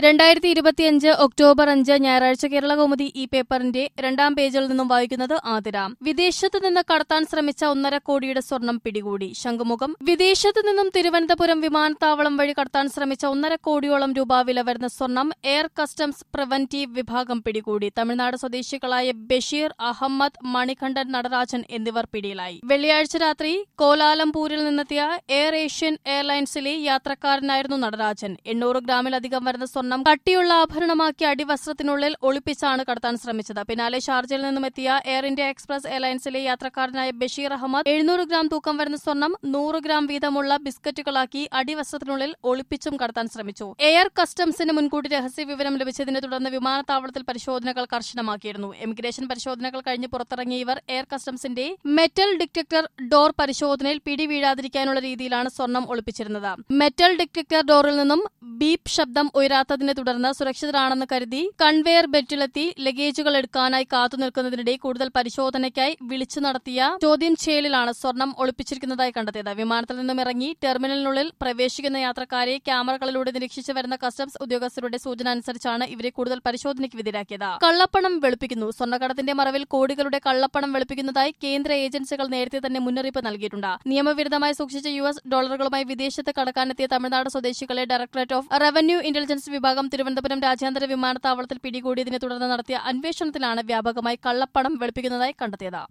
2025 October 5 ഞായറാഴ്ച കേരളകൗമുദി ഈ പേപ്പറിന്റെ രണ്ടാം പേജിൽ നിന്നും വായിക്കുന്നത് ആതിര. വിദേശത്ത് നിന്ന് കടത്താൻ ശ്രമിച്ച 1.5 കോടിയുടെ സ്വർണം പിടികൂടി. ശംഖുമുഖം. വിദേശത്ത് നിന്നും തിരുവനന്തപുരം വിമാനത്താവളം വഴി കടത്താൻ ശ്രമിച്ച 1.5 കോടിയോളം രൂപ വില വരുന്ന സ്വർണം എയർ കസ്റ്റംസ് പ്രിവന്റീവ് വിഭാഗം പിടികൂടി. തമിഴ്നാട് സ്വദേശികളായ ബഷീർ അഹമ്മദ്, മണികണ്ഠൻ നടരാജൻ എന്നിവർ പിടിയിലായി. വെള്ളിയാഴ്ച രാത്രി കോലാലംപൂരിൽ നിന്നെത്തിയ എയർ ഏഷ്യൻ എയർലൈൻസിലെ യാത്രക്കാരനായിരുന്നു നടരാജൻ. 800 ഗ്രാമിലധികം വരുന്ന സ്വർണം കട്ടിയുള്ള ആഭരണമാക്കി അടിവസ്ത്രത്തിനുള്ളിൽ ഒളിപ്പിച്ചാണ് കടത്താൻ ശ്രമിച്ചത്. പിന്നാലെ ഷാർജയിൽ നിന്നും എത്തിയ എയർ ഇന്ത്യ എക്സ്പ്രസ് എയർലൈൻസിലെ യാത്രക്കാരനായ ബഷീർ അഹമ്മദ് 700 ഗ്രാം തൂക്കം വരുന്ന സ്വർണം 100 ഗ്രാം വീതമുള്ള ബിസ്ക്കറ്റുകളാക്കി അടിവസ്ത്രത്തിനുള്ളിൽ ഒളിപ്പിച്ചും കടത്താൻ ശ്രമിച്ചു. എയർ കസ്റ്റംസിന് മുൻകൂട്ടി രഹസ്യ വിവരം ലഭിച്ചതിനെ തുടർന്ന് വിമാനത്താവളത്തിൽ പരിശോധനകൾ കർശനമാക്കിയിരുന്നു. ഇമിഗ്രേഷൻ പരിശോധനകൾ കഴിഞ്ഞ് പുറത്തിറങ്ങിയ ഇവർ എയർ കസ്റ്റംസിന്റെ മെറ്റൽ ഡിറ്റക്ടർ ഡോർ പരിശോധനയിൽ പിടിവീഴാതിരിക്കാനുള്ള രീതിയിലാണ് സ്വർണം ഒളിപ്പിച്ചിരുന്നത്. മെറ്റൽ ഡിറ്റക്ടർ ഡോറിൽ നിന്നും ബീപ് ശബ്ദം ഉയരാത്തതിനെ തുടർന്ന് സുരക്ഷിതരാണെന്ന് കരുതി കൺവെയർ ബെൽറ്റിലെത്തി ലഗേജുകൾ എടുക്കാനായി കാത്തുനിൽക്കുന്നതിനിടെ കൂടുതൽ പരിശോധനയ്ക്കായി വിളിച്ചു നടത്തിയ ചോദ്യം ചെയ്യലിലാണ് സ്വർണം ഒളിപ്പിച്ചിരിക്കുന്നതായി കണ്ടെത്തിയത്. വിമാനത്തിൽ നിന്നും ഇറങ്ങി ടെർമിനലിനുള്ളിൽ പ്രവേശിക്കുന്ന യാത്രക്കാരെ ക്യാമറകളിലൂടെ നിരീക്ഷിച്ചു വരുന്ന കസ്റ്റംസ് ഉദ്യോഗസ്ഥരുടെ സൂചന അനുസരിച്ചാണ് ഇവരെ കൂടുതൽ പരിശോധനയ്ക്ക് വിധേയരാക്കിയത്. കള്ളപ്പണം വെളുപ്പിക്കുന്നു. സ്വർണ്ണക്കടത്തിന്റെ മറവിൽ കോടികളുടെ കള്ളപ്പണം വെളുപ്പിക്കുന്നതായി കേന്ദ്ര ഏജൻസികൾ നേരത്തെ തന്നെ മുന്നറിയിപ്പ് നൽകിയിട്ടുണ്ട്. നിയമവിരുദ്ധമായി സൂക്ഷിച്ച US ഡോളറുകളുമായി വിദേശത്ത് കടക്കാനെത്തിയ തമിഴ്നാട് സ്വദേശികളെ ഡയറക്ടറേറ്റ് ഓഫ് റവന്യൂ ഇന്റലിജൻസ് വിഭാഗം തിരുവനന്തപുരം രാജ്യാന്തര വിമാനത്താവളത്തിൽ പിടികൂടിയതിനെ തുടർന്ന് നടത്തിയ അന്വേഷണത്തിലാണ് വ്യാപകമായി കള്ളപ്പണം വെളുപ്പിക്കുന്നതായി കണ്ടെത്തിയത്.